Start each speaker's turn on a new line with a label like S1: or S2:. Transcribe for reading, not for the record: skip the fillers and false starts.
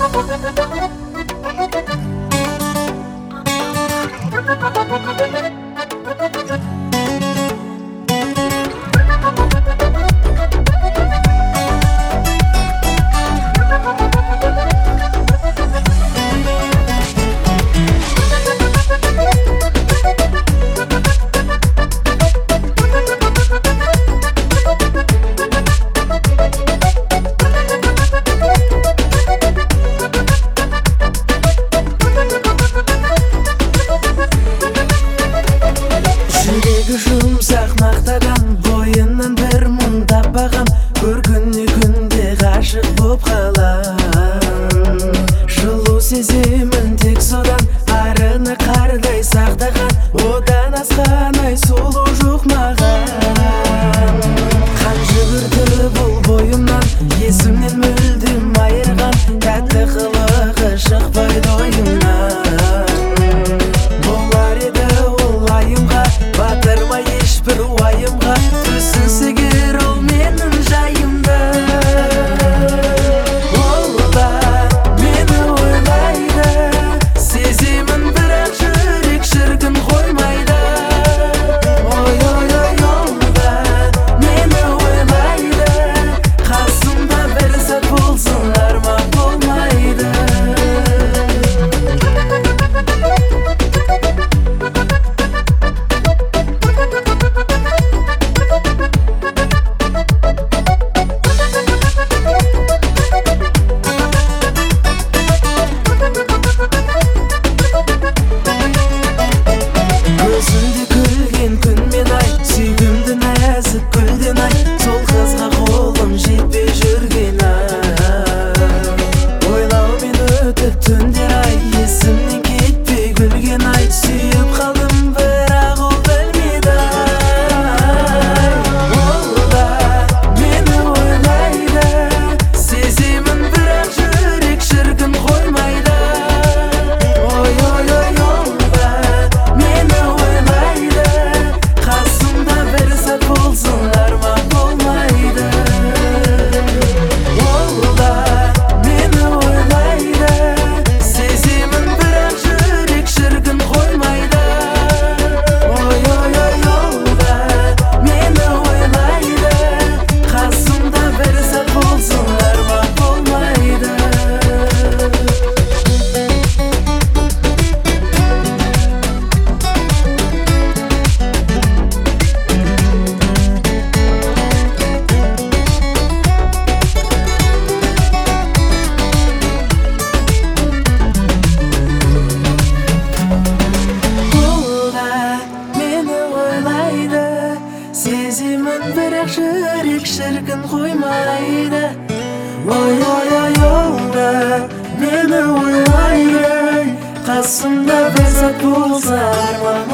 S1: Жұмсақ мақтаған бойынан бір мұң таппаған, көргенде күнде ғашық боп қалам. Жылу сеземін тек содан, арыны қардай сақтаған, одан асқан ай сұлу жоқ маған. Қан жүгірді бұл бойымнан, есімнен мүлдем айырған, тәтті қылығы шықпайды ойымнан. Болар еді ол айымға, батырмай ешбір уайымға, түсінсе кер ол менің жайымды. Ол да мені ойлайды, сеземін бірақ жүрек шіркін қоймайды. Ой, ой, ой, ол да мені ойлайды, қасымда бір сәт болсын арман болмайды. Көзінде күлген күнмен ай, сүйдімді нәзік гүлден ай, сол қызға қолым жетпей жүрген ай. Ойлаумен өтіп түндер ай, есімнен кетпей күлген ай, сүйіп қалдым бірақ ол білмеді ай. Ол да мені ойлайды, сеземін бірақ жүрек шіркін қоймайды. Ой, ой, ой, ол да мені ойлайды, қасымда бір сәт болсын арман болмайды. Ол да мені ойлайды, сеземін бірақ жүрек шіркін қоймайды. Ой, ой, ой, ол да мені ойлайды, қасымда бір сәт болсын арман болмайды. Ол да мені ойлайды, сеземін бірақ жүрек шіркін қоймайды. Ой, ой, ой, ол да мені ойлайды, қасымда бір сәт болса арман